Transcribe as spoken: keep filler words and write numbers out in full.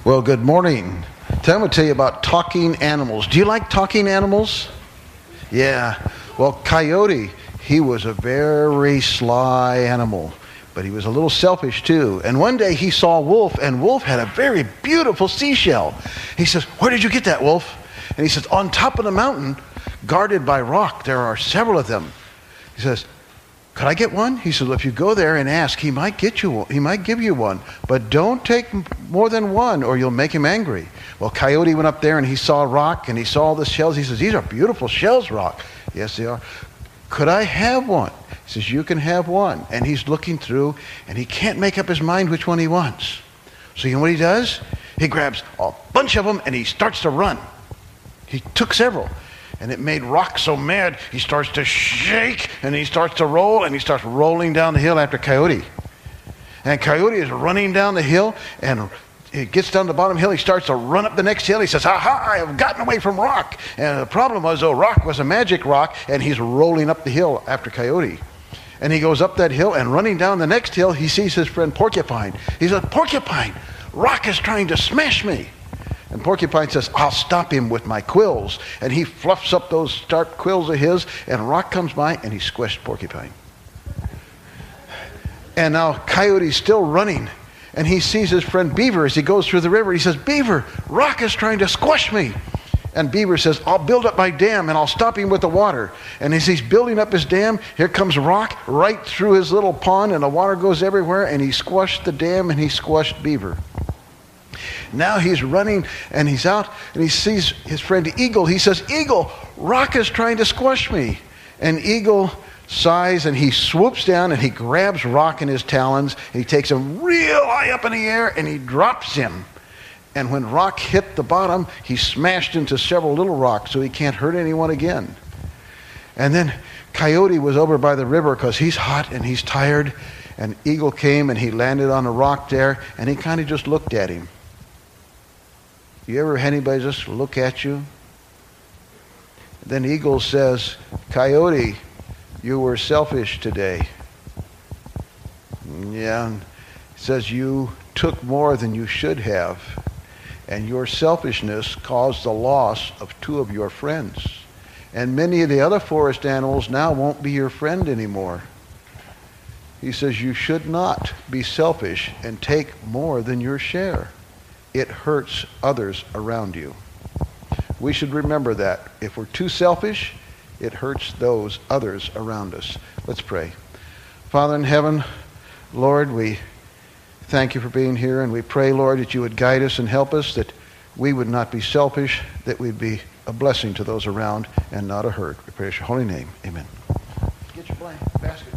Well, good morning. Today I'm going to tell you about talking animals. Do you like talking animals? Yeah. Well, Coyote, he was a very sly animal, but he was a little selfish too. And one day he saw Wolf, and Wolf had a very beautiful seashell. He says, "Where did you get that, Wolf?" And he says, "On top of the mountain, guarded by rock, there are several of them." He says, "Could I get one?" He said, "Well, if you go there and ask, he might get you one. He might give you one, but don't take more than one or you'll make him angry." Well, Coyote went up there and he saw rock and he saw all the shells. He says, "These are beautiful shells, Rock." "Yes, they are." "Could I have one?" He says, "You can have one." And he's looking through and he can't make up his mind which one he wants. So you know what he does? He grabs a bunch of them and he starts to run. He took several. And it made Rock so mad, he starts to shake, and he starts to roll, and he starts rolling down the hill after Coyote. And Coyote is running down the hill, and he gets down the bottom hill, he starts to run up the next hill. He says, "Aha, I have gotten away from Rock." And the problem was, though, Rock was a magic rock, and he's rolling up the hill after Coyote. And he goes up that hill, and running down the next hill, he sees his friend Porcupine. He says, "Porcupine, Rock is trying to smash me." And Porcupine says, "I'll stop him with my quills." And he fluffs up those sharp quills of his, and Rock comes by and he squished Porcupine. And now Coyote's still running, and he sees his friend Beaver as he goes through the river. He says, "Beaver, Rock is trying to squash me." And Beaver says, "I'll build up my dam and I'll stop him with the water." And as he's building up his dam, here comes Rock right through his little pond, and the water goes everywhere, and he squashed the dam and he squashed Beaver. Now he's running and he's out and he sees his friend Eagle. He says, "Eagle, Rock is trying to squash me." And Eagle sighs and he swoops down and he grabs Rock in his talons and he takes him real high up in the air and he drops him. And when Rock hit the bottom, he smashed into several little rocks so he can't hurt anyone again. And then Coyote was over by the river because he's hot and he's tired. And Eagle came and he landed on a rock there and he kind of just looked at him. You ever had anybody just look at you? Then Eagle says, "Coyote, you were selfish today." Yeah, he says, "You took more than you should have, and your selfishness caused the loss of two of your friends. And many of the other forest animals now won't be your friend anymore." He says, "You should not be selfish and take more than your share. It hurts others around you." We should remember that. If we're too selfish, it hurts those others around us. Let's pray. Father in heaven, Lord, we thank you for being here, and we pray, Lord, that you would guide us and help us, that we would not be selfish, that we'd be a blessing to those around and not a hurt. We pray in your holy name. Amen. Get your blanket, basket.